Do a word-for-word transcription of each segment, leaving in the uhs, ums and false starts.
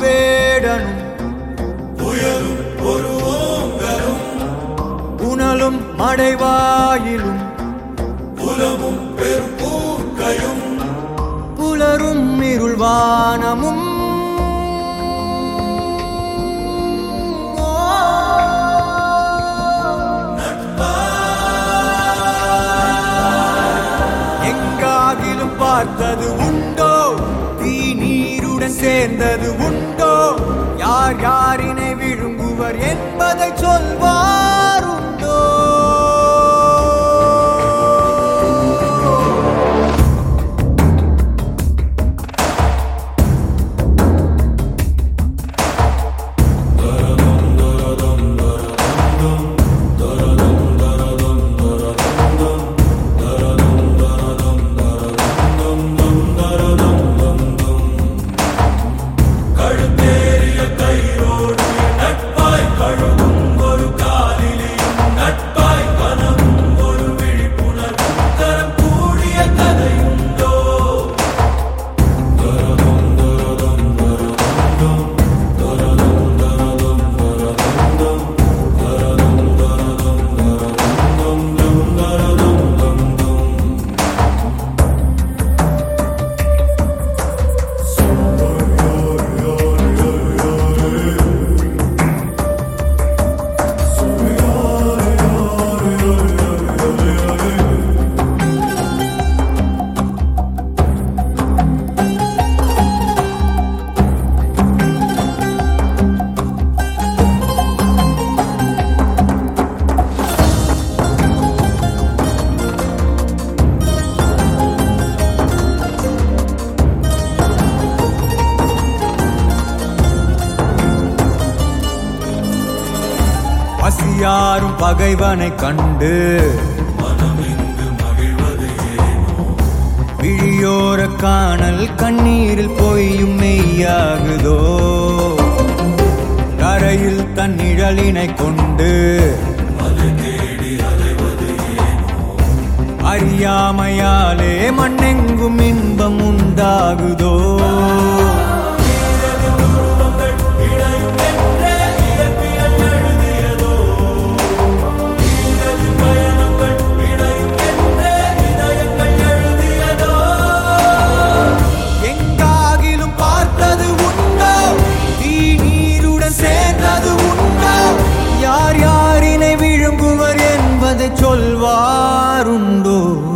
மாவேடனும் புயலும் ஒரு ஓங்கலும் புனலும் மடைவாயிலும் புலமும் பெரும் பூக்கையும் புலரும் இருள்வானமும் எங்காகிலும் பார்த்தது உண்டோ தீ நீருடன் சேர்ந்தது உண்டோ யார் யாரினை விழுங்குவர் என்பதை சொல்வார் உண்டோ பசியாரும் பகைவனை கண்டு மனமிங்கு மகிழ்வது ஏனோ விழியோர காணல் கண்ணீரில் பொய்யும் மெய்யாகுதோ கரையில் தன் நிழலினை கொண்டு அதை தேடி அலைவது ஏனோ அறியாமையாலே மண்ணெங்கும் இன்பம் உண்டாகுதோ சொல்வாருண்டோ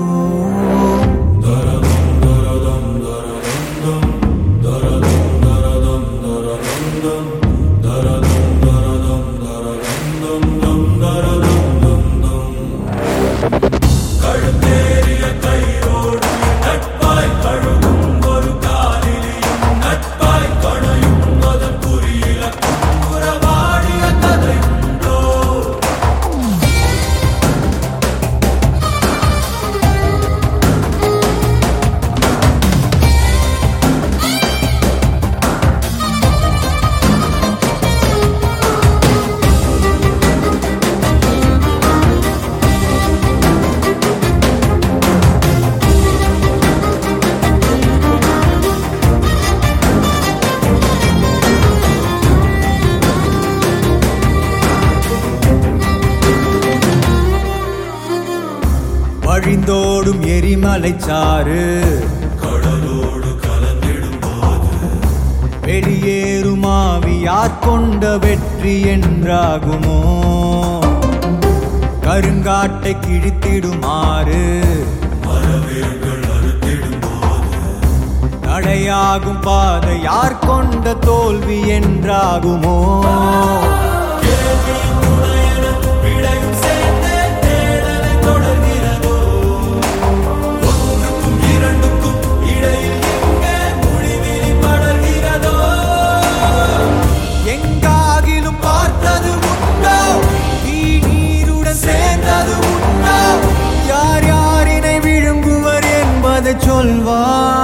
கழுத்தேறிய கையோடு நட்பாய் கழுவும் ஒரு காலிலியும் நட்பாய் கணையும் அதன் குறியிலக்கும் உறவாடிய கதை உண்டோ வழிந்தோடும் எரிமலை சாறு கடலோடு கலந்திடும் போது வெளியேறும் ஆவியார் கொண்ட வெற்றி என்றாகுமோ கருங்காட்டை கிழித்திடுமாறு மரவேர்கள் அறுத்திடும் போது தடையாகும் பாதை யார் கொண்ட தோல்வி என்றாகுமோ கேள்வியின் துணையென விடையும் சேர்ந்தே தேடலை தொடர்கிறதோ ஒன்றுக்கும் இரண்டுக்கும் இடையில் எங்கே முடிவிலி படர்கிறதோ எங்காகிலும் பார்த்தது உண்டோ தீ நீருடன் சேர்ந்தது உண்டோ யார் யாரினை விழுங்குவர் என்பதை சொல்வார்